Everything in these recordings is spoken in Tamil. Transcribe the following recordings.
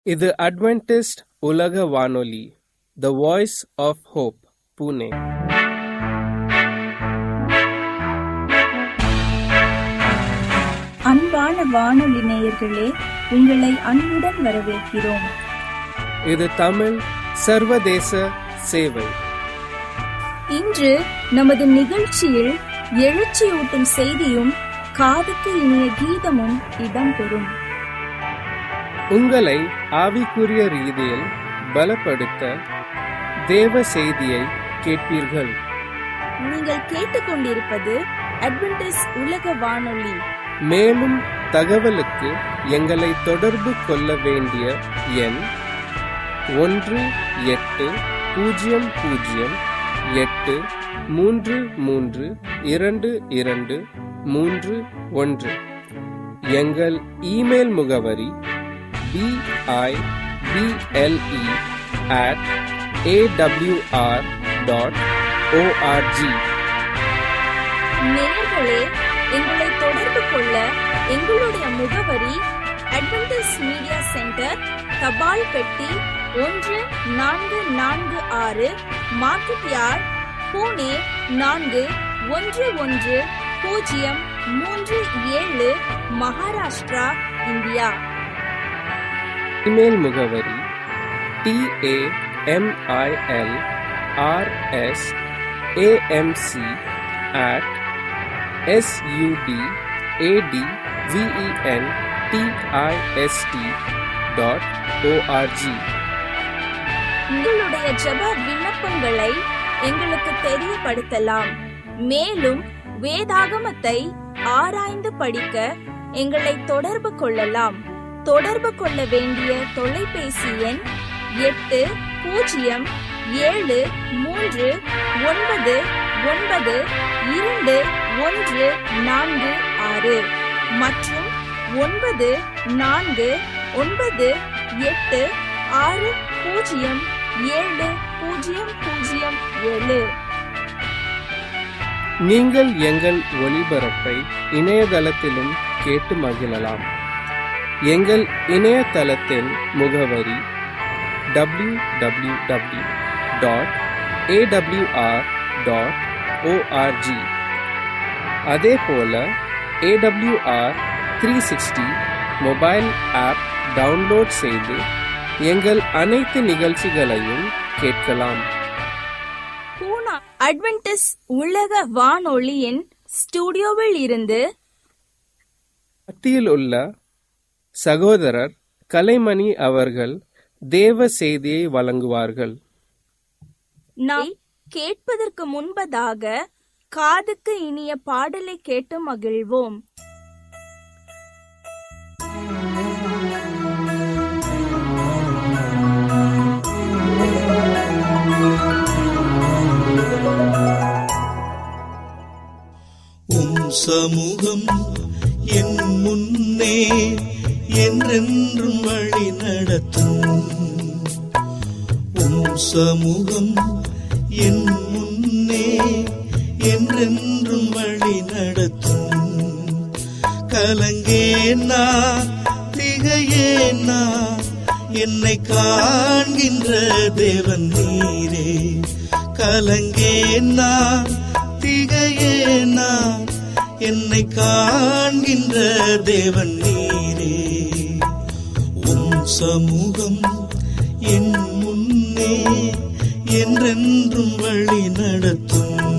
இது அட்வென்டிஸ்ட் உலக வானொலி, The Voice of Hope, Pune. அன்பான வானொலி நேயர்களே, உங்களை அன்புடன் வரவேற்கிறோம். இது தமிழ் சர்வதேச சேவை. இன்று நமது நிகழ்ச்சியில் எழுச்சியூட்டும் செய்தியும் காதுக்கு இனிய கீதமும் இடம்பெறும். உங்களை ஆவிக்குரிய ரீதியில் பலப்படுத்த தேவ செய்தியை கேட்பீர்கள். நீங்கள் கேட்டுக்கொண்டிருப்பது அட்வென்டிஸ்ட் உலக வானொலி. மேலும் தகவலுக்கு எங்களை தொடர்பு கொள்ள வேண்டிய எண் 1-800-833-2231. எங்கள் இமெயில் முகவரி BIBLE@awr.org. நேயர்களே, எங்களை தொடர்பு கொள்ள எங்களுடைய முகவரி அட்வென்டிஸ்ட் மீடியா சென்டர், தபால் பெட்டி 1446, market yard, Pune 411037, Maharashtra, India. Email முகவரி tamilrsamc@sudventist.org. உங்களுடைய ஜெப விண்ணப்பங்களை எங்களுக்கு தெரியப்படுத்தலாம். மேலும் வேதாகமத்தை ஆராய்ந்து படிக்க எங்களை தொடர்பு கொள்ளலாம். தொடர்பு கொள்ள வேண்டிய தொலைபேசி எண் 8073992146 மற்றும் 94986007. நீங்கள் எங்கள் ஒளிபரப்பை இணையதளத்திலும் கேட்டு மகிழலாம். எங்கள் இணையதளத்தின் முகவரி www.awr.org. அதே போல AWR 360 மொபைல் ஆப் டவுன்லோட் செய்து எங்கள் அனைத்து நிகழ்ச்சிகளையும் கேட்கலாம். பூனா அட்வென்டிஸ்ட் உலக வானொலியின் ஸ்டுடியோவில் இருந்து மத்தியில் உள்ள சகோதரர் கலைமணி அவர்கள் தேவ செய்தியை வழங்குவார்கள். நாம் கேட்பதற்கு முன்பதாக காதுக்கு இனிய பாடலை கேட்டு மகிழ்வோம். சமூகம் என் முன்னே என்றென்றும் வழி நடத்தும். சமூகம் என் முன்னே என்றென்றும் வழி நடத்தும். கலங்கேனா திகையேனா என்னை காண்கின்ற தேவன் நீரே. கலங்கேனா திகையேனா என்னை காண்கின்ற தேவன் நீரே. சமூகம் என் முன்னே என்றென்றும் வழி நடத்தும்.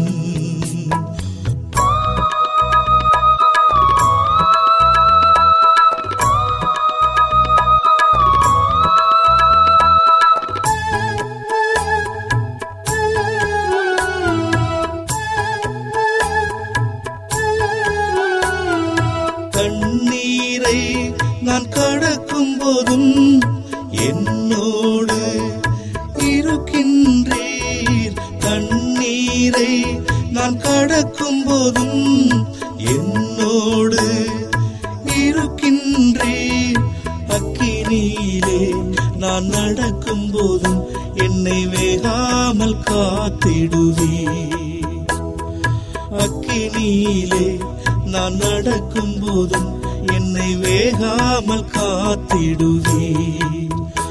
கண்ணீரை நான் கடக்கும் போதும் என்னோடு இருக்கின்றீர். கண்ணீரை நான் கடக்கும் போதும் என்னோடு இருக்கின்றீர். அக்கினியிலே நான் நடக்கும் போதும் என்னை வேகாமல் காத்திடுவீர். அக்கினியிலே நான் நடக்கும் போதும் என்னை வேகாமல் காத்திடுவீர்.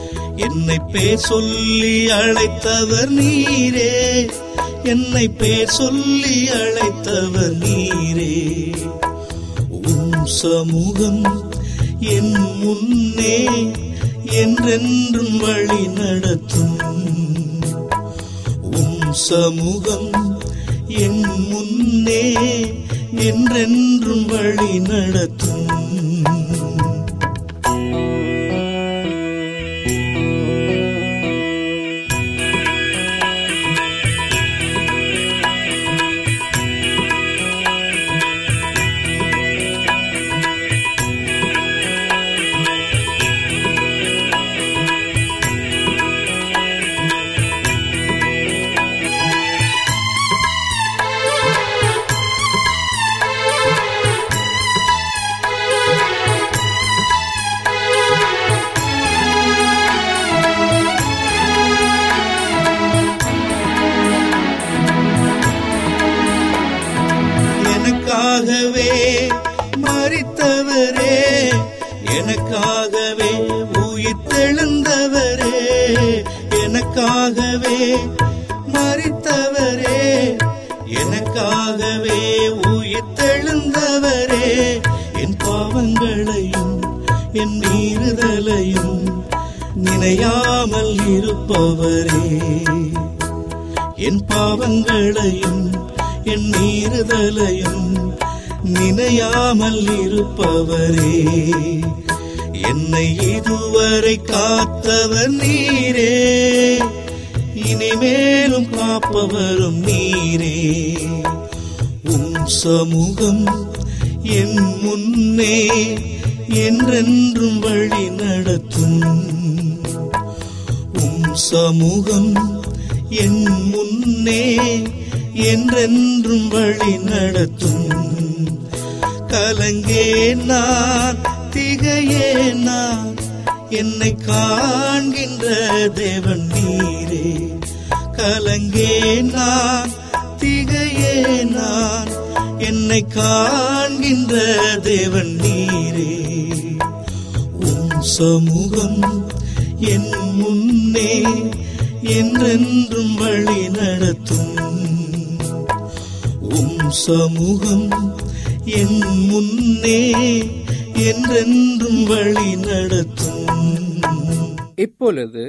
என்னை பேர் சொல்லி அழைத்தவர் நீரே, என்னை பேர் சொல்லி அழைத்தவர் நீரே. உம் சமூகம் என் முன்னே என்றென்றும் வழி நடத்தும். உம் சமூகம் என் முன்னே என்றென்றும் வழி நடத்தும். எனக்காகவே மரித்தவரே, எனக்காகவே உயிர்த்தெழுந்தவரே, எனக்காகவே மரித்தவரே, எனக்காகவே உயிர்த்தெழுந்தவரே. என் பாவங்களையும் என் மீறுதலையும் நினையாமல் இருப்பவரே, என் பாவங்களையும் என் மீறுதலையும் நினையாமல் இருப்பவரே. என்னை இதுவரை காத்தவர் நீரே, இனிமேலும் காப்பவரும் நீரே. உம் சமூகம் என் முன்னே என்றென்றும் வழி நடத்தும். உம் சமூகம் என் முன்னே என்றென்றும் வழி நடத்தும். கலங்கேன் நான், திகையேன் நான், என்னை காண்கின்ற தேவன் நீரே. கலங்கேன் நான், திகையேன் நான், என்னை காண்கின்ற தேவன் நீரே. உம் சமூகம் என் முன்னே என்றென்றும் வழி நடத்தும். உம் சமூகம் என் முன்னே என்றென்றும் வழி நடத்தும். இப்பொழுது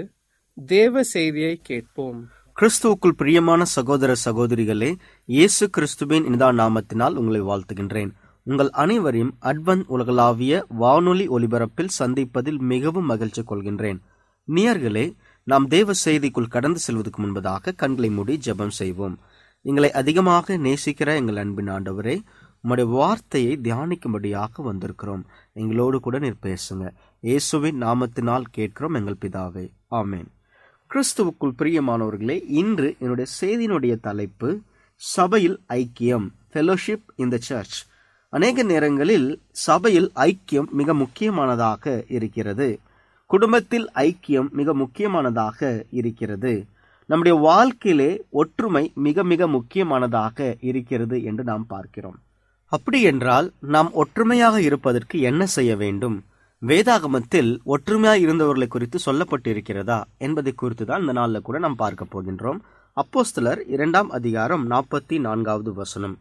தேவ செய்தியை கேட்போம். கிறிஸ்துவுக்குள் பிரியமான சகோதர சகோதரிகளே, இயேசு கிறிஸ்துவின் இனிதா நாமத்தினால் உங்களை வாழ்த்துகின்றேன். உங்கள் அனைவரையும் அட்வென்ட் உலகளாவிய வானொலி ஒலிபரப்பில் சந்திப்பதில் மிகவும் மகிழ்ச்சி கொள்கின்றேன். நேயர்களே, நாம் தேவ செய்திக்குள் கடந்து செல்வதற்கு முன்பதாக கண்களை மூடி ஜெபம் செய்வோம். எங்களை அதிகமாக நேசிக்கிற எங்கள் அன்பின் ஆண்டவரே, உம்முடைய வார்த்தையை தியானிக்கும்படியாக வந்திருக்கிறோம். எங்களோடு கூட நீர் பேசுங்க. இயேசுவின் நாமத்தினால் கேட்கிறோம் எங்கள் பிதாவே, ஆமேன். கிறிஸ்துவுக்குள் பிரியமானவர்களே, இன்று என்னுடைய செய்தியினுடைய தலைப்பு சபையில் ஐக்கியம், ஃபெலோஷிப் இன் தி சர்ச். அநேக நேரங்களில் சபையில் ஐக்கியம் மிக முக்கியமானதாக இருக்கிறது. குடும்பத்தில் ஐக்கியம் மிக முக்கியமானதாக இருக்கிறது. நம்முடைய வாழ்க்கையிலே ஒற்றுமை மிக மிக முக்கியமானதாக இருக்கிறது என்று நாம் பார்க்கிறோம். அப்படி என்றால் நாம் ஒற்றுமையாக இருப்பதற்கு என்ன செய்ய வேண்டும்? வேதாகமத்தில் ஒற்றுமையாக இருந்தவர்களை குறித்து சொல்லப்பட்டிருக்கிறதா என்பதை குறித்து தான் இந்த நாளில் கூட நாம் பார்க்க போகின்றோம். அப்போஸ்தலர் 2 அதிகாரம் 44வது வசனம்.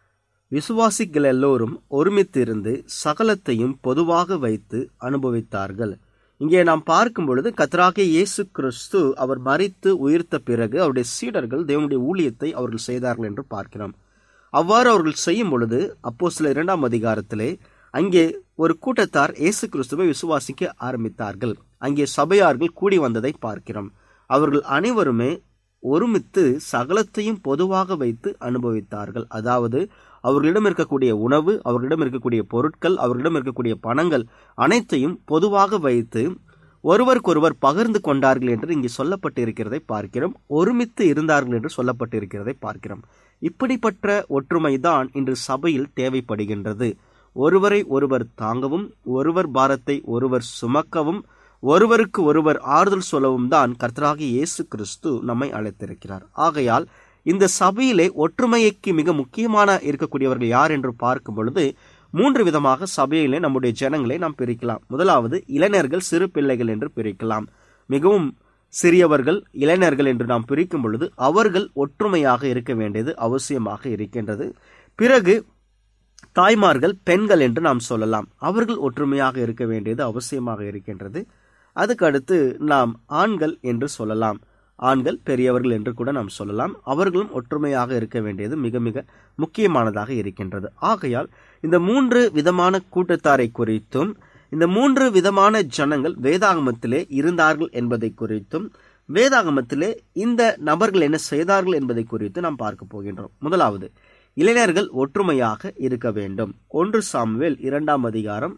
விசுவாசிகள் எல்லோரும் ஒருமித்து இருந்து சகலத்தையும் பொதுவாக வைத்து அனுபவித்தார்கள். இங்கே நாம் பார்க்கும் பொழுது கர்த்தராகிய இயேசு கிறிஸ்து அவர் மரித்து உயிர்த்த பிறகு அவருடைய சீடர்கள் தேவனுடைய ஊழியத்தை அவர்கள் செய்தார்கள் என்று பார்க்கிறோம். அவ்வாறு அவர்கள் செய்யும் பொழுது அப்போஸ்தலர் 2 அதிகாரத்திலே அங்கே ஒரு கூட்டத்தார் இயேசு கிறிஸ்துவை விசுவாசிக்க ஆரம்பித்தார்கள். அங்கே சபையார்கள் கூடி வந்ததை பார்க்கிறோம். அவர்கள் அனைவருமே ஒருமித்து சகலத்தையும் பொதுவாக வைத்து அனுபவித்தார்கள். அதாவது அவர்களிடம் இருக்கக்கூடிய உணவு, அவர்களிடம் இருக்கக்கூடிய பொருட்கள், அவர்களிடம் இருக்கக்கூடிய பணங்கள் அனைத்தையும் பொதுவாக வைத்து ஒருவருக்கொருவர் பகிர்ந்து கொண்டார்கள் என்று இங்கே சொல்லப்பட்டு இருக்கிறதை பார்க்கிறோம். ஒருமித்து இருந்தார்கள் என்று சொல்லப்பட்டு இருக்கிறதை பார்க்கிறோம். இப்படிப்பட்ட ஒற்றுமைதான் இன்று சபையில் தேவைப்படுகின்றது. ஒருவரை ஒருவர் தாங்கவும், ஒருவர் பாரத்தை ஒருவர் சுமக்கவும், ஒருவருக்கு ஒருவர் ஆறுதல் சொல்லவும் தான் கர்த்தராகிய இயேசு கிறிஸ்து நம்மை அழைத்திருக்கிறார். ஆகையால் இந்த சபையிலே ஒற்றுமைக்கு மிக முக்கியமான இருக்கக்கூடியவர்கள் யார் என்று பார்க்கும் பொழுது 3 விதமாக சபையிலே நம்முடைய ஜனங்களை நாம் பிரிக்கலாம். முதலாவது இளைஞர்கள், சிறு பிள்ளைகள் என்று பிரிக்கலாம். மிகவும் சிறியவர்கள், இளைஞர்கள் என்று நாம் பிரிக்கும் பொழுது அவர்கள் ஒற்றுமையாக இருக்க வேண்டியது அவசியமாக இருக்கின்றது. பிறகு தாய்மார்கள், பெண்கள் என்று நாம் சொல்லலாம், அவர்கள் ஒற்றுமையாக இருக்க வேண்டியது அவசியமாக இருக்கின்றது. அதுக்கு அடுத்து நாம் ஆண்கள் என்று சொல்லலாம், ஆண்கள் பெரியவர்கள் என்று கூட நாம் சொல்லலாம், அவர்களும் ஒற்றுமையாக இருக்க வேண்டியது மிக மிக முக்கியமானதாக இருக்கின்றது. ஆகையால் இந்த 3 விதமான கூட்டத்தாரை குறித்தும், இந்த 3 விதமான ஜனங்கள் வேதாகமத்திலே இருந்தார்கள் என்பதை குறித்தும், வேதாகமத்திலே இந்த நபர்கள் என்ன செய்தார்கள் என்பதை குறித்து நாம் பார்க்க போகின்றோம். முதலாவது, இளைஞர்கள் ஒற்றுமையாக இருக்க வேண்டும். 1 சாமுவேல் 2ஆம் அதிகாரம்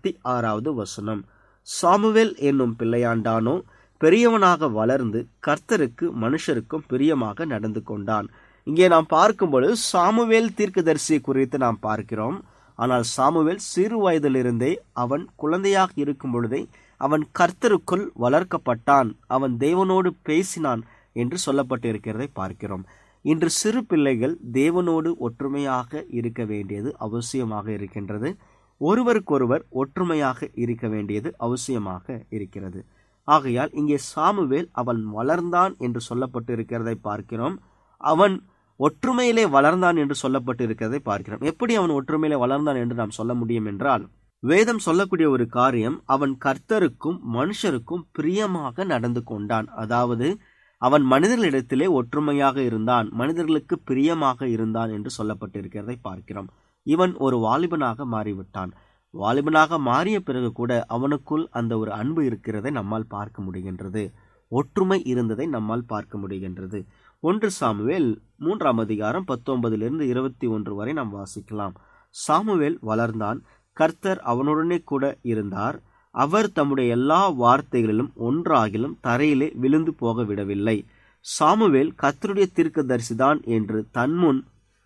26வது வசனம். சாமுவேல் என்னும் பிள்ளையாண்டானோ பெரியவனாக வளர்ந்து கர்த்தருக்கு மனுஷருக்கும் பிரியமாக நடந்து கொண்டான். இங்கே நாம் பார்க்கும்பொழுது சாமுவேல் தீர்க்கதரிசி குறித்து நாம் பார்க்கிறோம். ஆனால் சாமுவேல் சிறு வயதிலிருந்தே, அவன் குழந்தையாக இருக்கும் பொழுதே அவன் கர்த்தருக்குள் வளர்க்கப்பட்டான், அவன் தேவனோடு பேசினான் என்று சொல்லப்பட்டிருக்கிறதை பார்க்கிறோம். இன்று சிறு பிள்ளைகள் தேவனோடு ஒற்றுமையாக இருக்க வேண்டியது அவசியமாக இருக்கின்றது. ஒருவருக்கொருவர் ஒற்றுமையாக இருக்க வேண்டியது அவசியமாக இருக்கிறது. ஆகையால் இங்கே சாமுவேல் அவன் வளர்ந்தான் என்று சொல்லப்பட்டு இருக்கிறதை பார்க்கிறோம். அவன் ஒற்றுமையிலே வளர்ந்தான் என்று சொல்லப்பட்டு இருக்கிறதை பார்க்கிறோம். எப்படி அவன் ஒற்றுமையிலே வளர்ந்தான் என்று நாம் சொல்ல முடியும் என்றால், வேதம் சொல்லக்கூடிய ஒரு காரியம், அவன் கர்த்தருக்கும் மனுஷருக்கும் பிரியமாக நடந்து கொண்டான். அதாவது அவன் மனிதர்களிடத்திலே ஒற்றுமையாக இருந்தான், மனிதர்களுக்கு பிரியமாக இருந்தான் என்று சொல்லப்பட்டிருக்கிறதை பார்க்கிறோம். இவன் ஒரு வாலிபனாக மாறிவிட்டான். வாலிபனாக மாறிய பிறகு கூட அவனுக்குள் அந்த ஒரு அன்பு இருக்கிறதை நம்மால் பார்க்க முடிகின்றது, ஒற்றுமை இருந்ததை நம்மால் பார்க்க முடிகின்றது. 1 சாமுவேல் 3ஆம் அதிகாரம் 19 21 வரை நாம் வாசிக்கலாம். சாமுவேல் வளர்ந்தான், கர்த்தர் அவனுடனே கூட இருந்தார், அவர் தம்முடைய எல்லா வார்த்தைகளிலும் ஒன்றாகிலும் தரையிலே விழுந்து போக விடவில்லை. சாமுவேல் கர்த்தருடைய தீர்க்கதரிசிதான் என்று தன்முன்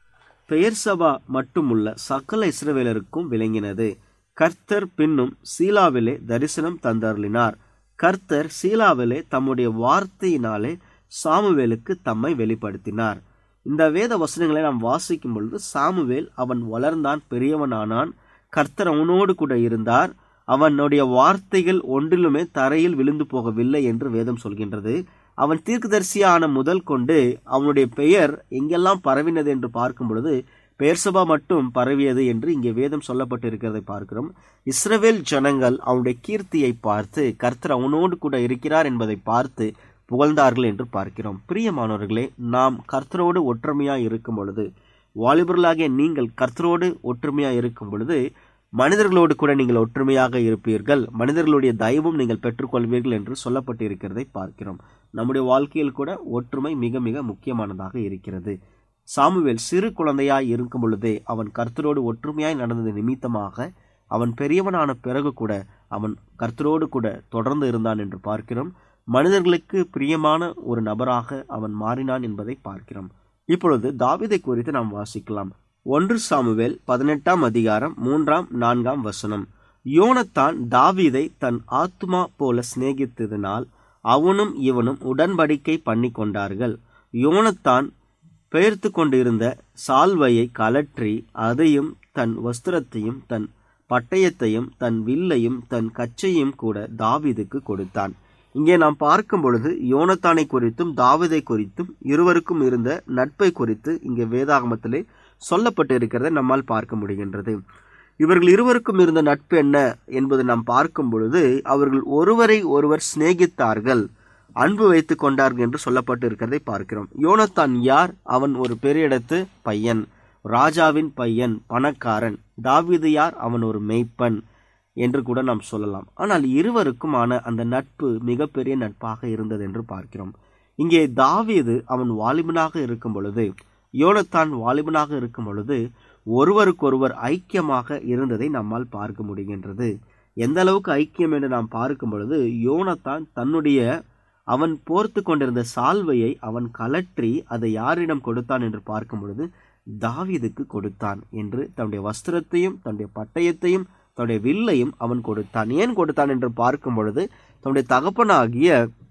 பெயர்சபா மட்டுமுள்ள சகல இஸ்ரவேலருக்கும் விளங்கினது. கர்த்தர் பின்னும் சீலாவிலே தரிசனம் தந்தருளினார். கர்த்தர் சீலாவிலே தம்முடைய வார்த்தையினாலே சாமுவேலுக்கு தம்மை வெளிப்படுத்தினார். இந்த வேத வசனங்களை நாம் வாசிக்கும் பொழுது சாமுவேல் அவன் வளர்ந்தான், பெரியவனானான், கர்த்தர் அவனோடு கூட இருந்தார், அவனுடைய வார்த்தைகள் ஒன்றிலுமே தரையில் விழுந்து போகவில்லை என்று வேதம் சொல்கின்றது. அவன் தீர்க்கதரிசியான முதல் கொண்டு அவனுடைய பெயர் எங்கெல்லாம் பரவினது என்று பார்க்கும் பொழுது பெயர்சபா மட்டும் பரவியது என்று இங்கே வேதம் சொல்லப்பட்டு இருக்கிறதை பார்க்கிறோம். இஸ்ரவேல் ஜனங்கள் அவனுடைய கீர்த்தியை பார்த்து கர்த்தர் அவனோடு கூட இருக்கிறார் என்பதை பார்த்து புகழ்ந்தார்கள் என்று பார்க்கிறோம். பிரியமானவர்களே, நாம் கர்த்தரோடு ஒற்றுமையாய் இருக்கும் பொழுது, வாலிபர்களாகிய நீங்கள் கர்த்தரோடு ஒற்றுமையாய் இருக்கும் பொழுது, மனிதர்களோடு கூட நீங்கள் ஒற்றுமையாக இருப்பீர்கள், மனிதர்களுடைய தயவும் நீங்கள் பெற்றுக்கொள்வீர்கள் என்று சொல்லப்பட்டு இருக்கிறதை பார்க்கிறோம். நம்முடைய வாழ்க்கையில் கூட ஒற்றுமை மிக மிக முக்கியமானதாக இருக்கிறது. சாமுவேல் சிறு குழந்தையாய் இருக்கும் பொழுதே அவன் கர்த்தரோடு ஒற்றுமையாய் நடந்தது நிமித்தமாக அவன் பெரியவனான பிறகு கூட அவன் கர்த்தரோடு கூட தொடர்ந்து இருந்தான் என்று பார்க்கிறோம். மனிதர்களுக்கு பிரியமான ஒரு நபராக அவன் மாறினான் என்பதை பார்க்கிறோம். இப்பொழுது தாவீதை குறித்து நாம் வாசிக்கலாம். 1 சாமுவேல் 18ஆம் அதிகாரம் 3ஆம் 4ஆம் வசனம். யோனத்தான் தாவீதை தன் ஆத்துமா போல சிநேகித்ததினால் அவனும் இவனும் உடன்படிக்கை பண்ணி கொண்டார்கள். யோனத்தான் பெயர்த்து கொண்டிருந்த சால்வையை கலற்றி அதையும் தன் வஸ்திரத்தையும் தன் பட்டயத்தையும் தன் வில்லையும் தன் கச்சையும் கூட தாவீதுக்கு கொடுத்தான். இங்கே நாம் பார்க்கும் பொழுது யோனத்தானை குறித்தும் தாவீதை குறித்தும் இருவருக்கும் இருந்த நட்பை குறித்து இங்கே வேதாகமத்திலே சொல்லப்பட்டு இருக்கிறதை நம்மால் பார்க்க முடிகின்றது. இவர்கள் இருவருக்கும் இருந்த நட்பு என்ன என்பதை நாம் பார்க்கும் பொழுது அவர்கள் ஒருவரை ஒருவர் சிநேகித்தார்கள், அன்பு வைத்துக் கொண்டார்கள் என்று சொல்லப்பட்டு இருக்கிறதை பார்க்கிறோம். யோனத்தான் யார்? அவன் ஒரு பெரிய இடத்து பையன், ராஜாவின் பையன், பணக்காரன். தாவீது யார்? அவன் ஒரு மேய்ப்பன் என்று கூட நாம் சொல்லலாம். ஆனால் இருவருக்குமான அந்த நட்பு மிகப்பெரிய நட்பாக இருந்தது என்று பார்க்கிறோம். இங்கே தாவீது அவன் வாலிபனாக இருக்கும் பொழுது, யோனத்தான் வாலிபனாக இருக்கும் பொழுது ஒருவருக்கொருவர் ஐக்கியமாக இருந்ததை நம்மால் பார்க்க முடிகின்றது. எந்த அளவுக்கு ஐக்கியம் என்று நாம் பார்க்கும் பொழுது, யோனத்தான் தன்னுடைய அவன் போர்த்து கொண்டிருந்த சால்வையை அவன் கலற்றி அதை யாரிடம் கொடுத்தான் என்று பார்க்கும் பொழுது தாவீதுக்கு கொடுத்தான் என்று தன்னுடைய வஸ்திரத்தையும் தன்னுடைய பட்டயத்தையும் தன்னுடைய வில்லையும் அவன் கொடுத்தான். ஏன் கொடுத்தான் என்று பார்க்கும் பொழுது தன்னுடைய தகப்பனாகிய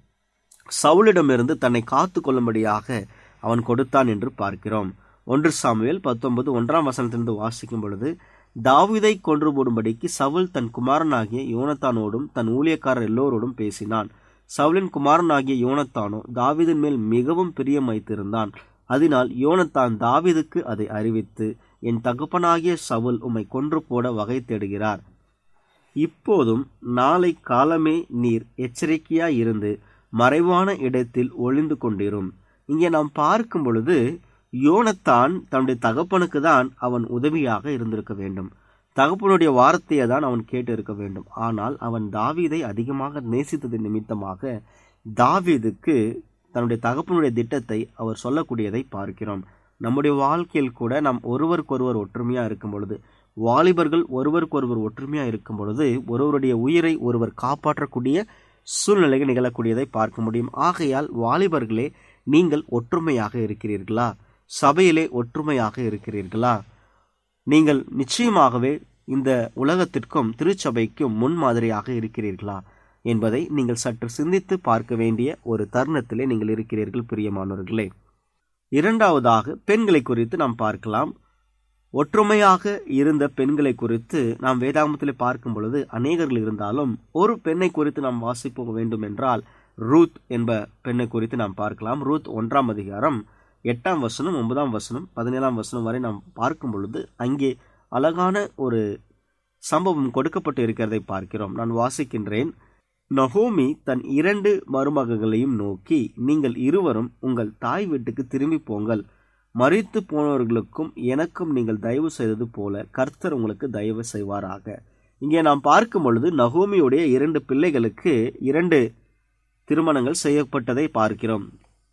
சவுலிடமிருந்து தன்னை காத்து கொள்ளும்படியாக அவன் கொடுத்தான் என்று பார்க்கிறோம். 1 சாமுவேல் 19 1ஆம் வசனத்திலிருந்து வாசிக்கும் பொழுது, தாவீதை கொன்று போடும்படிக்கு சவுல் தன் குமாரனாகிய யோனத்தானோடும் தன் ஊழியக்காரர் எல்லோரோடும் பேசினான். சவுலின் குமாரனாகிய யோனத்தானோ தாவீதின் மேல் மிகவும் பிரியம் வைத்திருந்தான். அதனால் யோனத்தான் தாவீதுக்கு அதை அறிவித்து, என் தகப்பனாகிய சவுல் உம்மை கொன்று போட வகை தேடுகிறார். இப்போதும் நாளை காலமே நீர் எச்சரிக்கையாய் இருந்து மறைவான இடத்தில் ஒளிந்து கொண்டிரும். இங்கே நாம் பார்க்கும் பொழுது யோனத்தான் தன்னுடைய தகப்பனுக்கு தான் அவன் உதவியாக இருந்திருக்க வேண்டும். தகப்பனுடைய வார்த்தையை தான் அவன் கேட்டு இருக்க வேண்டும். ஆனால் அவன் தாவீதை அதிகமாக நேசித்தது நிமித்தமாக தாவீதுக்கு தன்னுடைய தகப்பனுடைய திட்டத்தை அவர் சொல்லக்கூடியதை பார்க்கிறோம். நம்முடைய வாழ்க்கையில் கூட நாம் ஒருவருக்கொருவர் ஒற்றுமையா இருக்கும் பொழுது, வாலிபர்கள் ஒருவருக்கொருவர் ஒற்றுமையா இருக்கும் பொழுது ஒருவருடைய உயிரை ஒருவர் காப்பாற்றக்கூடிய சூழ்நிலைகள் நிகழக்கூடியதை பார்க்க முடியும். ஆகையால் வாலிபர்களே, நீங்கள் ஒற்றுமையாக இருக்கிறீர்களா? சபையிலே ஒற்றுமையாக இருக்கிறீர்களா? நீங்கள் நிச்சயமாகவே இந்த உலகத்திற்கும் திருச்சபைக்கும் முன்மாதிரியாக இருக்கிறீர்களா என்பதை நீங்கள் சற்று சிந்தித்து பார்க்க வேண்டிய ஒரு தருணத்திலே நீங்கள் இருக்கிறீர்கள் பிரியமானவர்களே. இரண்டாவதாக பெண்களை குறித்து நாம் பார்க்கலாம். ஒற்றுமையாக இருந்த பெண்களை குறித்து நாம் வேதாகமத்திலே பார்க்கும் பொழுது அநேகர்கள் இருந்தாலும் ஒரு பெண்ணை குறித்து நாம் வாசிப்போக வேண்டும் என்றால் ரூத் என்ப பெண்ணை குறித்து நாம் பார்க்கலாம். ரூத் 1ஆம் அதிகாரம் 8ஆம் வசனம் 9ஆம் வசனம் 17ஆம் வசனம் வரை நாம் பார்க்கும் பொழுது அங்கே அழகான ஒரு சம்பவம் கொடுக்கப்பட்டு இருக்கிறதை பார்க்கிறோம். நான் வாசிக்கின்றேன். நகோமி தன் 2 மருமகளையும் நோக்கி, நீங்கள் இருவரும் உங்கள் தாய் வீட்டுக்கு திரும்பி போங்கள். மரித்து போனவர்களுக்கும் எனக்கும் நீங்கள் தயவு செய்தது போல கர்த்தர் உங்களுக்கு தயவு செய்வாராக. இங்கே நாம் பார்க்கும் பொழுது நகோமியுடைய 2 பிள்ளைகளுக்கு 2 திருமணங்கள் செய்யப்பட்டதை பார்க்கிறோம்.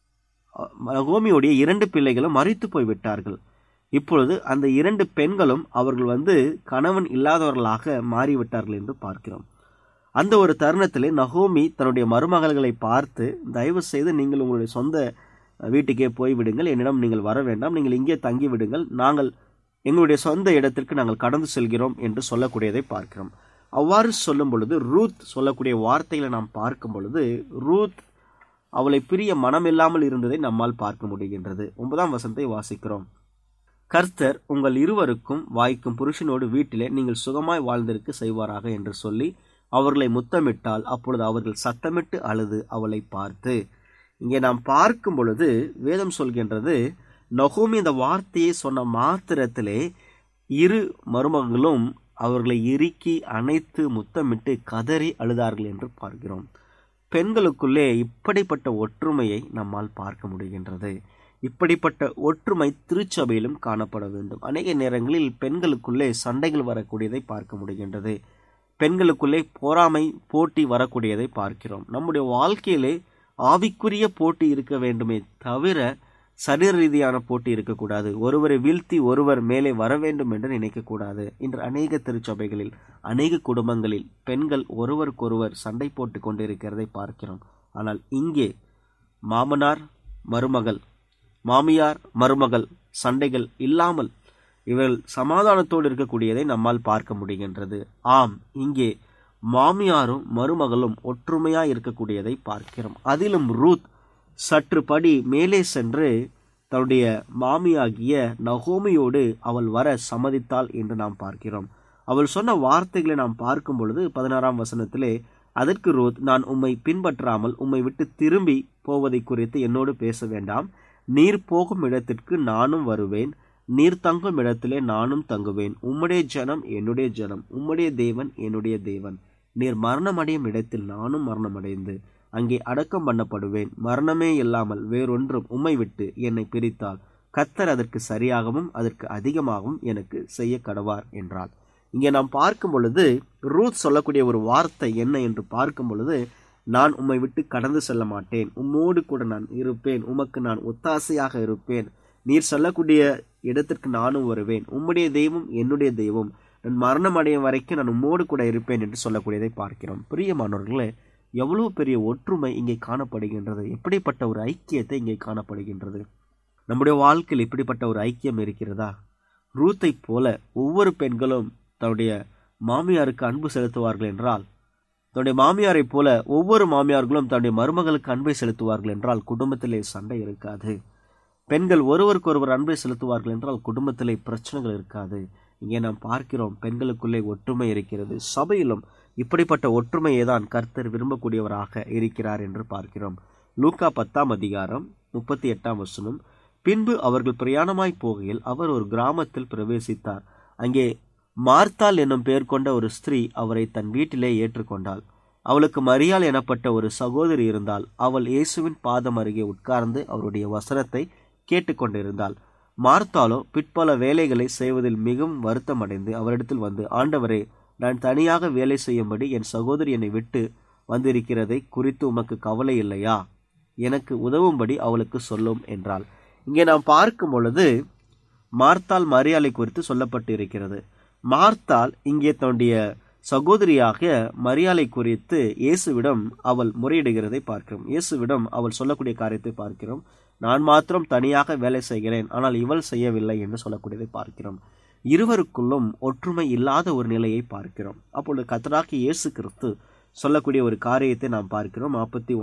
நகோமியுடைய 2 பிள்ளைகளும் மரித்து போய்விட்டார்கள். இப்பொழுது அந்த 2 பெண்களும் அவர்கள் கணவன் இல்லாதவர்களாக மாறிவிட்டார்கள் என்று பார்க்கிறோம். அந்த ஒரு தருணத்திலே நகோமி தன்னுடைய மருமகள்களை பார்த்து, தயவு செய்து நீங்கள் உங்களுடைய சொந்த வீட்டுக்கே போய்விடுங்கள், என்னிடம் நீங்கள் வர வேண்டாம், நீங்கள் இங்கே தங்கி விடுங்கள், நாங்கள் எங்களுடைய சொந்த இடத்திற்கு நாங்கள் கடந்து செல்கிறோம் என்று சொல்லக்கூடியதை பார்க்கிறோம். அவ்வாறு சொல்லும் பொழுது ரூத் சொல்லக்கூடிய வார்த்தைகளை நாம் பார்க்கும் பொழுது ரூத் அவளை பிரிய மனமில்லாமல் இருந்ததை நம்மால் பார்க்க முடிகின்றது. 9ஆம் வசனத்தை வாசிக்கிறோம். கர்த்தர் உங்கள் இருவருக்கும் வாய்க்கும் புருஷனோடு வீட்டிலே நீங்கள் சுகமாய் வாழ்ந்திருக்க செய்வாராக என்று சொல்லி அவர்களை முத்தமிட்டால், அப்பொழுது அவர்கள் சத்தமிட்டு அழுது அவளை பார்த்து. இங்கே நாம் பார்க்கும் பொழுது வேதம் சொல்கின்றது, நகோமி இந்த வார்த்தையை சொன்ன மாத்திரத்திலே 2 மருமகளும் அவர்களை இறுக்கி அணைத்து முத்தமிட்டு கதறி அழுதார்கள் என்று பார்க்கிறோம். பெண்களுக்குள்ளே இப்படிப்பட்ட ஒற்றுமையை நம்மால் பார்க்க முடிகின்றது. இப்படிப்பட்ட ஒற்றுமை திருச்சபையிலும் காணப்பட வேண்டும். அநேக நேரங்களில் பெண்களுக்குள்ளே சண்டைகள் வரக்கூடியதை பார்க்க முடிகின்றது. பெண்களுக்குள்ளே பொறாமை போட்டி வரக்கூடியதை பார்க்கிறோம். நம்முடைய வாழ்க்கையிலே ஆவிக்குரிய போட்டி இருக்க வேண்டுமே தவிர சரீர ரீதியான போட்டி இருக்கக்கூடாது. ஒருவரை வீழ்த்தி ஒருவர் மேலே வர வேண்டும் என்று நினைக்கக்கூடாது. இன்று அநேக திருச்சபைகளில் அநேக குடும்பங்களில் பெண்கள் ஒருவருக்கொருவர் சண்டை போட்டு கொண்டிருக்கிறதை பார்க்கிறோம். ஆனால் இங்கே மாமனார் மருமகள், மாமியார் மருமகள் சண்டைகள் இல்லாமல் இவர்கள் சமாதானத்தோடு இருக்கக்கூடியதை நம்மால் பார்க்க முடிகின்றது. ஆம், இங்கே மாமியாரும் மருமகளும் ஒற்றுமையாய் இருக்கக்கூடியதை பார்க்கிறோம். அதிலும் ரூத் சற்று படி மேலே சென்று தன்னுடைய மாமியாகிய நகோமியோடு அவள் வர சம்மதித்தாள் என்று நாம் பார்க்கிறோம். அவள் சொன்ன வார்த்தைகளை நாம் பார்க்கும் பொழுது 16ஆம் வசனத்திலே, அதற்கு ரூத், நான் உம்மை பின்பற்றாமல் உம்மை விட்டு திரும்பி போவதை குறித்து என்னோடு பேச வேண்டாம். நீர் போகும் இடத்திற்கு நானும் வருவேன், நீர் தங்கும் இடத்திலே நானும் தங்குவேன். உம்முடைய ஜனம் என்னுடைய ஜனம், உம்முடைய தேவன் என்னுடைய தேவன். நீர் மரணமடையும் இடத்தில் நானும் மரணமடைந்து அங்கே அடக்கம் பண்ணப்படுவேன். மரணமே இல்லாமல் வேறொன்றும் உம்மை விட்டு என்னை பிரித்தால் கர்த்தர் அதற்கு சரியாகவும் அதற்கு அதிகமாகவும் எனக்கு செய்ய கடவார் என்றாள். இங்கே நாம் பார்க்கும் பொழுது ரூத் சொல்லக்கூடிய ஒரு வார்த்தை என்ன என்று பார்க்கும் பொழுது, நான் உம்மை விட்டு கடந்து செல்ல மாட்டேன், உம்மோடு கூட நான் இருப்பேன், உமக்கு நான் ஒத்தாசையாக இருப்பேன், நீர் சொல்லக்கூடிய இடத்திற்கு நானும் வருவேன், உம்முடைய தெய்வம் என்னுடைய தெய்வம், நான் மரணம் அடையும் வரைக்கும் நான் உம்மோடு கூட இருப்பேன் என்று சொல்லக்கூடியதை பார்க்கிறோம். பிரியமானவர்களே, எவ்வளவு பெரிய ஒற்றுமை இங்கே காணப்படுகின்றது, எப்படிப்பட்ட ஒரு ஐக்கியத்தை இங்கே காணப்படுகின்றது. நம்முடைய வாழ்க்கையில் இப்படிப்பட்ட ஒரு ஐக்கியம் இருக்கிறதா? ரூத்தை போல ஒவ்வொரு பெண்களும் தன்னுடைய மாமியாருக்கு அன்பு செலுத்துவார்கள் என்றால், தன்னுடைய மாமியாரை போல ஒவ்வொரு மாமியார்களும் தன்னுடைய மருமகளுக்கு அன்பை செலுத்துவார்கள் என்றால் குடும்பத்திலே சண்டை இருக்காது. பெண்கள் ஒருவருக்கொருவர் அன்பை செலுத்துவார்கள் என்றால் குடும்பத்திலே பிரச்சனைகள் இருக்காது. இங்கே நாம் பார்க்கிறோம், பெண்களுக்குள்ளே ஒற்றுமை இருக்கிறது. சபையிலும் இப்படிப்பட்ட ஒற்றுமையை தான் கர்த்தர் விரும்பக்கூடியவராக இருக்கிறார் என்று பார்க்கிறோம். லூக்கா 10:38 பின்பு அவர்கள் பிரயாணமாய் போகையில் அவர் ஒரு கிராமத்தில் பிரவேசித்தார். அங்கே மார்த்தாள் என்னும் பெயர் கொண்ட ஒரு ஸ்திரீ அவரை தன் வீட்டிலே ஏற்றுக்கொண்டாள். அவளுக்கு மரியாள் எனப்பட்ட ஒரு சகோதரி இருந்தாள். அவள் இயேசுவின் பாதம் அருகே உட்கார்ந்து அவருடைய வசனத்தை கேட்டுக்கொண்டிருந்தாள். மார்த்தாளோ பிற்பல வேலைகளை செய்வதில் மிகவும் வருத்தம் அடைந்து அவரிடத்தில் வந்து, ஆண்டவரே, நான் தனியாக வேலை செய்யும்படி என் சகோதரி என்னை விட்டு வந்திருக்கிறதை குறித்து உமக்கு கவலை இல்லையா? எனக்கு உதவும்படி அவளுக்கு சொல்லும் என்றாள். இங்கே நாம் பார்க்கும் பொழுது மார்த்தாள் மரியாளை குறித்து சொல்லப்பட்டு இருக்கிறது. மார்த்தாள் இங்கே தன்னுடைய சகோதரியாக மரியாளை குறித்து இயேசுவிடம் அவள் முறையிடுகிறதை பார்க்கிறோம். இயேசுவிடம் அவள் சொல்லக்கூடிய காரியத்தை பார்க்கிறோம். நான் மாத்திரம் தனியாக வேலை செய்கிறேன், ஆனால் இவள் செய்யவில்லை என்று சொல்லக்கூடியதை பார்க்கிறோம். இருவருக்குள்ளும் ஒற்றுமை இல்லாத ஒரு நிலையை பார்க்கிறோம். அப்பொழுது கர்த்தராகிய இயேசு கிறிஸ்து சொல்லக்கூடிய ஒரு காரியத்தை நாம் பார்க்கிறோம்.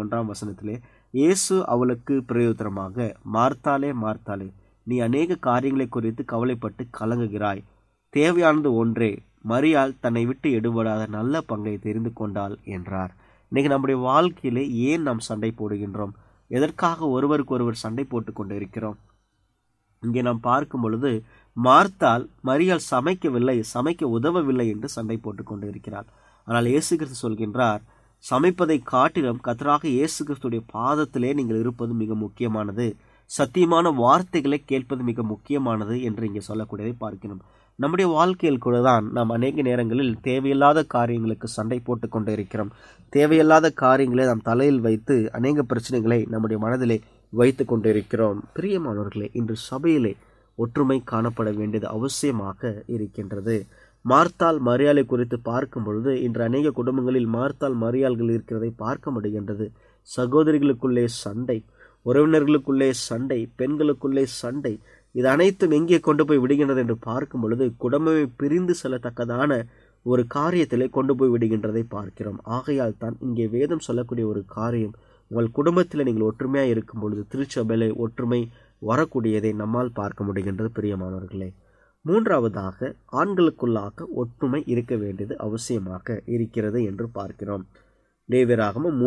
41 இயேசு அவளுக்கு பிரயோஜனமாக, மார்த்தாளே மார்த்தாளே, நீ அநேக காரியங்களை குறித்து கவலைப்பட்டு கலங்குகிறாய், தேவையானது ஒன்றே, மரியாள் தன்னை விட்டு எடுபடாத நல்ல பங்கை தெரிந்து கொண்டாள் என்றார். இன்னைக்கு நம்முடைய வாழ்க்கையிலே ஏன் நாம் சண்டை போடுகின்றோம்? எதற்காக ஒருவருக்கு ஒருவர் சண்டை போட்டு கொண்டு இருக்கிறோம்? இங்கே நாம் பார்க்கும் பொழுது மார்த்தாள் மரியாள் சமைக்க உதவவில்லை என்று சண்டை போட்டு கொண்டு இருக்கிறார். ஆனால் இயேசு கிறிஸ்து சொல்கின்றார், சமைப்பதை காட்டிலும் கர்த்தராக இயேசு கிறிஸ்துடைய பாதத்திலே நீங்கள் இருப்பது மிக முக்கியமானது, சத்தியமான வார்த்தைகளை கேட்பது மிக முக்கியமானது என்று இங்கே சொல்லக்கூடியதை பார்க்கிறோம். நம்முடைய வாழ்க்கையில் கூட தான் நாம் அநேக நேரங்களில் தேவையில்லாத காரியங்களுக்கு சண்டை போட்டு கொண்டு இருக்கிறோம். தேவையில்லாத காரியங்களை நாம் தலையில் வைத்து அநேக பிரச்சனைகளை நம்முடைய மனதிலே வைத்து கொண்டு இருக்கிறோம். பிரியமானவர்களே, இன்று சபையிலே ஒற்றுமை காணப்பட வேண்டியது அவசியமாக இருக்கின்றது. மார்த்தாள் மரியாளை குறித்து பார்க்கும் பொழுது இன்று அநேக குடும்பங்களில் மார்த்தாள் மரியாள்கள் இருக்கிறதை பார்க்க முடிகின்றது. சகோதரிகளுக்குள்ளே சண்டை, உறவினர்களுக்குள்ளே சண்டை, பெண்களுக்குள்ளே சண்டை, இது அனைத்தும் எங்கே கொண்டு போய் விடுகின்றது என்று பார்க்கும் பொழுது குடும்பமே பிரிந்து செல்லத்தக்கதான ஒரு காரியத்திலே கொண்டு போய் விடுகின்றதை பார்க்கிறோம். ஆகையால் தான் இங்கே வேதம் சொல்லக்கூடிய ஒரு காரியம், உங்கள் குடும்பத்தில் நீங்கள் ஒற்றுமையாக இருக்கும் பொழுது திருச்சபையிலே ஒற்றுமை வரக்கூடியதை நம்மால் பார்க்க முடிகின்றது. பிரியமானவர்களே, மூன்றாவதாக ஆண்களுக்குள்ளாக ஒற்றுமை இருக்க வேண்டியது அவசியமாக இருக்கிறது என்று பார்க்கிறோம். லேவியராகமம்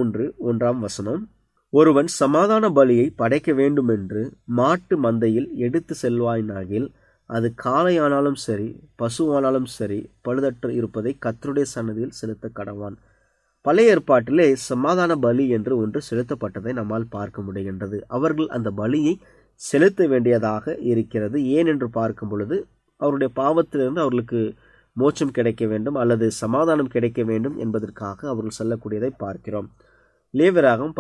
3:1 ஒருவன் சமாதான பலியை படைக்க வேண்டும் என்று மாட்டு மந்தையில் எடுத்து செல்வாயினாகில் அது காளையானாலும் சரி பசுவானாலும் சரி பழுதற்று இருப்பதை கர்த்தருடைய சன்னதியில் செலுத்த கடவான். பழைய ஏற்பாட்டிலே சமாதான பலி என்று ஒன்று செலுத்தப்பட்டதை நம்மால் பார்க்க முடிகின்றது. அவர்கள் அந்த பலியை செலுத்த வேண்டியதாக இருக்கிறது. ஏன் என்று பார்க்கும் பொழுது அவருடைய பாவத்திலிருந்து அவர்களுக்கு மோட்சம் கிடைக்க வேண்டும் அல்லது சமாதானம் கிடைக்க வேண்டும் என்பதற்காக அவர்கள் சொல்லக்கூடியதை பார்க்கிறோம். லேவியராகமம்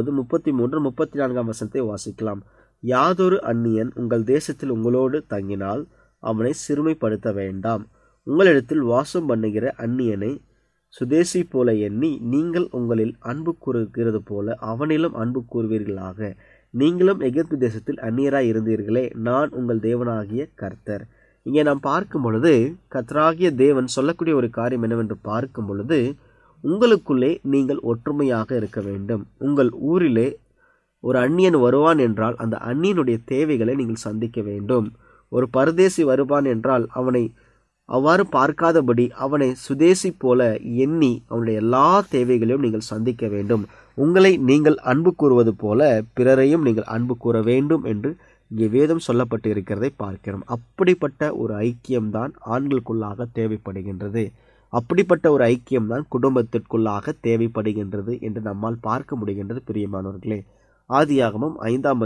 19:33-34 வாசிக்கலாம். யாதொரு அந்நியன் உங்கள் தேசத்தில் உங்களோடு தங்கினால் அவனை சிறுமைப்படுத்த வேண்டாம். உங்களிடத்தில் வாசம் பண்ணுகிற அந்நியனை சுதேசி போல எண்ணி நீங்கள் உங்களில் அன்பு கூறுகிறது போல அவனிலும் அன்பு கூறுவீர்களாக. நீங்களும் எகிப்து தேசத்தில் அந்நியராய் இருந்தீர்களே, நான் உங்கள் தேவனாகிய கர்த்தர். இங்கே நாம் பார்க்கும் பொழுது கர்த்தராகிய தேவன் சொல்லக்கூடிய ஒரு காரியம் என்னவென்று பார்க்கும் பொழுது, உங்களுக்குள்ளே நீங்கள் ஒற்றுமையாக இருக்க வேண்டும். உங்கள் ஊரிலே ஒரு அந்நியன் வருவான் என்றால் அந்த அந்நியனுடைய தேவைகளை நீங்கள் சந்திக்க வேண்டும். ஒரு பரதேசி வருவான் என்றால் அவனை அவ்வாறு பார்க்காதபடி அவனை சுதேசி போல எண்ணி அவனுடைய எல்லா தேவைகளையும் நீங்கள் சந்திக்க வேண்டும். உங்களை நீங்கள் அன்பு கூறுவது போல பிறரையும் நீங்கள் அன்பு கூற வேண்டும் என்று இங்கே வேதம் சொல்லப்பட்டு இருக்கிறதை பார்க்கிறோம். அப்படிப்பட்ட ஒரு ஐக்கியம்தான் ஆண்களுக்குள்ளாக தேவைப்படுகின்றது. அப்படிப்பட்ட ஒரு ஐக்கியம்தான் குடும்பத்திற்குள்ளாக தேவைப்படுகின்றது என்று நம்மால் பார்க்க முடிகின்றது. பிரியமானவர்களே, ஆதியாகமம்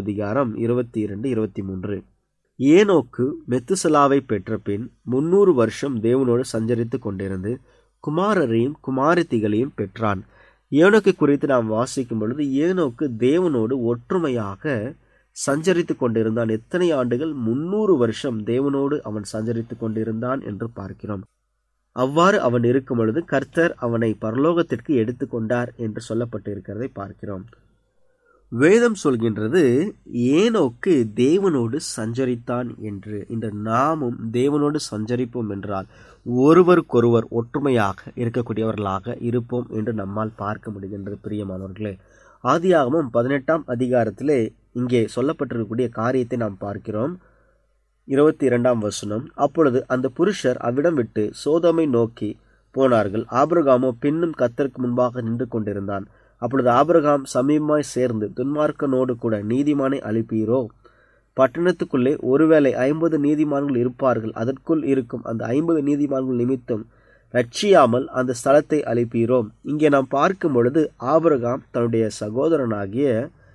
5:22-23 ஏனோக்கு மெத்துசலாவை பெற்ற பின் 300 வருஷம் தேவனோடு சஞ்சரித்து கொண்டிருந்து குமாரரையும் குமாரத்திகளையும் பெற்றான். ஏனோக்கு குறித்து நாம் வாசிக்கும் பொழுது ஏனோக்கு தேவனோடு ஒற்றுமையாக சஞ்சரித்து கொண்டிருந்தான். எத்தனை ஆண்டுகள்? 300 வருஷம் தேவனோடு அவன் சஞ்சரித்து கொண்டிருந்தான் என்று பார்க்கிறோம். அவ்வாறு அவன் இருக்கும் பொழுது கர்த்தர் அவனை பரலோகத்திற்கு எடுத்துக்கொண்டார் என்று சொல்லப்பட்டு இருக்கிறதை பார்க்கிறோம். வேதம் சொல்கின்றது ஏனோக்கு தேவனோடு சஞ்சரித்தான் என்று. இன்று நாமும் தேவனோடு சஞ்சரிப்போம் என்றால் ஒருவருக்கொருவர் ஒற்றுமையாக இருக்கக்கூடியவர்களாக இருப்போம் என்று நம்மால் பார்க்க முடிகின்றது. பிரியமானவர்களே, ஆதியாகமம் 18 இங்கே சொல்லப்பட்டிருக்கக்கூடிய காரியத்தை நாம் பார்க்கிறோம். 22 அப்பொழுது அந்த புருஷர் அவ்விடம் விட்டு சோதோமை நோக்கி போனார்கள். ஆபிரகாமோ பின்னும் கர்த்தருக்கு முன்பாக நின்று கொண்டிருந்தான். அப்பொழுது ஆபிரகாம் சமீபமாய் சேர்ந்து துன்மார்க்கனோடு கூட நீதிமானை அழிப்பீரோ? பட்டணத்துக்குள்ளே ஒருவேளை 50 நீதிமான்கள் இருப்பார்கள். அதற்குள் இருக்கும் அந்த 50 நீதிமான்கள் நிமித்தம் ரட்சியாமல் அந்த ஸ்தலத்தை அழிப்பீரோ? இங்கே நாம் பார்க்கும் பொழுது ஆபிரகாம் தன்னுடைய சகோதரனாகிய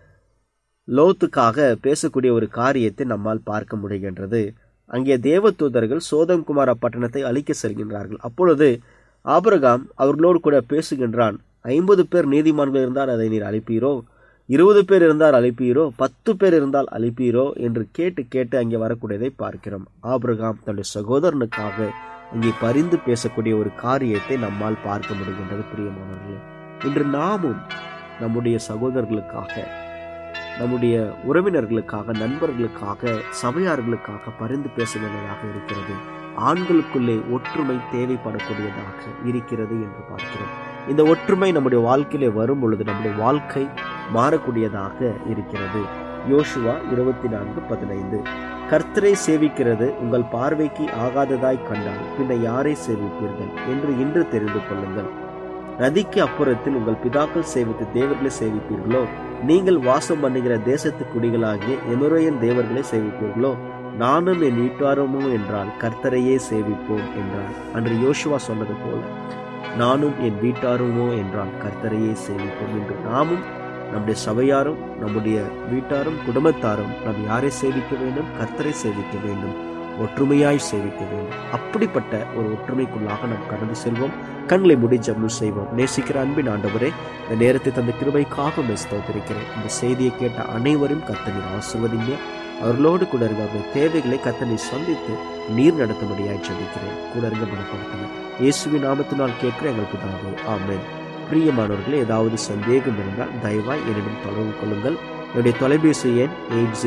லோத்துக்காக பேசக்கூடிய ஒரு காரியத்தை நம்மால் பார்க்க முடிகின்றது. அங்கே தேவதூதர்கள் சோதம் குமார பட்டணத்தை அழிக்க செல்கின்றார்கள். அப்பொழுது ஆபிரகாம் அவர்களோடு கூட பேசுகின்றான். 50 பேர் நீதிமான்கள் இருந்தால் அதை நீர் அழிப்பீரோ? 20 பேர் இருந்தால் அழிப்பீரோ? 10 பேர் இருந்தால் அழிப்பீரோ என்று கேட்டு அங்கே வரக்கூடியதை பார்க்கிறோம். ஆபிரகாம் தன்னுடைய சகோதரனுக்காக அங்கே பரிந்து பேசக்கூடிய ஒரு காரியத்தை நம்மால் பார்க்க முடிகின்றது. பிரியமானவர்களே, இன்று நாமும் நம்முடைய சகோதரர்களுக்காக, நம்முடைய உறவினர்களுக்காக, நண்பர்களுக்காக, சபையார்களுக்காக பரிந்து பேச வேண்டியதாக இருக்கிறது. ஆண்களுக்குள்ளே ஒற்றுமை தேவைப்படக்கூடியதாக இருக்கிறது என்று பார்க்கிறோம். இந்த ஒற்றுமை நம்முடைய வாழ்க்கையிலே வரும் பொழுது நம்முடைய வாழ்க்கை மாறக்கூடியதாக இருக்கிறது. யோசுவா 24:15. கர்த்தரை சேவிக்கிறது உங்கள் பார்வைக்கு ஆகாததாய் கண்டால் பின்ன யாரை சேவிப்பீர்கள் என்று இன்று தெரிந்து கொள்ளுங்கள். நதிக்கு அப்புறத்தில் உங்கள் பிதாக்கள் சேவித்த தேவர்களை சேவிப்பீர்களோ? நீங்கள் வாசம் பண்ணுகிற தேசத்து குடிகளாகிய எமோரியன் தேவர்களை சேவிப்பீர்களோ? நானும் என் வீட்டாருமோ என்றால் கர்த்தரையே சேவிப்போம் என்றார். அன்று யோசுவா சொன்னது போல நானும் என் வீட்டாருமோ என்றால் கர்த்தரையே சேவிப்போம் என்று நாமும் நம்முடைய சபையாரும் நம்முடைய வீட்டாரும் குடும்பத்தாரும் நாம் யாரை சேவிக்க வேண்டும்? கர்த்தரை சேவிக்க வேண்டும், ஒற்றுமையாய் சேவிக்க வேண்டும். அப்படிப்பட்ட ஒரு ஒற்றுமைக்குள்ளாக நாம் கடந்து செல்வோம். கண்களை மூடி ஜெபம் செய்வோம். நேசிக்கிற அன்பின் ஆண்டவரே, இந்த நேரத்தை தந்த கிருபைக்காக ஸ்தோத்திரிக்கிறேன். இந்த செய்தியை கேட்ட அனைவரும் கர்த்தரை ஆசீர்வதிங்க. அவர்களோடு கூட இருக்க அவருடைய தேவைகளை கர்த்தரை சந்தித்து நீர் நடத்தும்படியாய் ஜெபிக்கிறேன். கூட இருங்க பலப்படுத்துங்க. இயேசுவின் நாமத்தினால் கேட்கிற எங்கள் பிதாவே, ஆமென். பிரியமானவர்களே, ஏதாவது சந்தேகம் இருந்தால் தயவாய் என்னிடம் தொடர்பு கொள்ளுங்கள். என்னுடைய தொலைபேசி எண்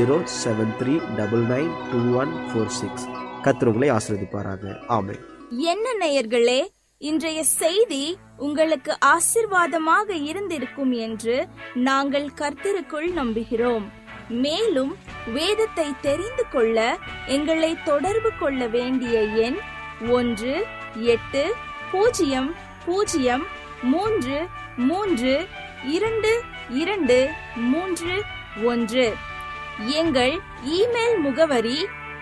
8073992146. கர்த்தர் உங்களை ஆசீர்வதிப்பாராக. ஆமென். என்ன நேயர்களே, இன்றைய செய்தி உங்களுக்கு ஆசீர்வாதமாக இருந்திருக்கும் என்று நாங்கள் கர்த்தருக்குள் நம்புகிறோம். மேலும் வேதத்தை தெரிந்து கொள்ள எங்களை தொடர்பு கொள்ள வேண்டிய எண் 1-800-332-2231. எங்கள் இமெயில் முகவரி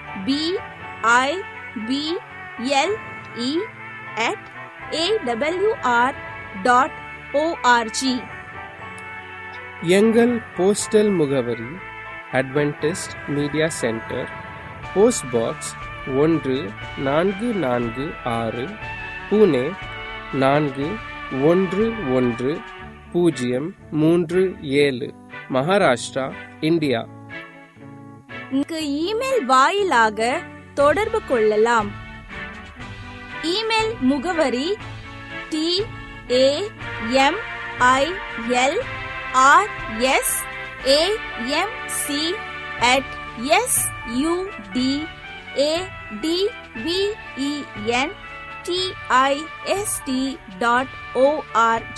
bible@awr.org. எங்கள் போஸ்டல் முகவரி Adventist media centre, post box 1446, Pune 411037, Maharashtra, India. Email வாயிலாக தொடர்பு கொள்ளலாம். இமெயில் முகவரி tamilsardmc@sudentist.org.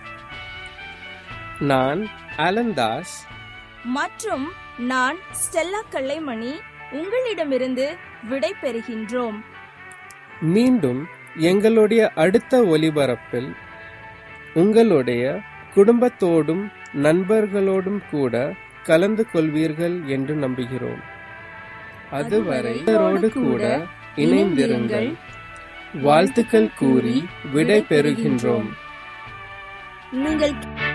நான் அலந்தாஸ் மற்றும் நான் ஸ்டெல்லா கல்லைமணி உங்களிடமிருந்து விடை பெறுகின்றோம். மீண்டும் எங்களுடைய அடுத்த ஒலிபரப்பில் உங்களுடைய குடும்பத்தோடும் நண்பர்களோடும் கூட கலந்து கொள்வீர்கள் என்று நம்புகிறோம். அதுவரை கூட இணைந்திருங்கள். வாழ்த்துக்கள் கூறி விடை பெறுகின்றோம். நீங்கள்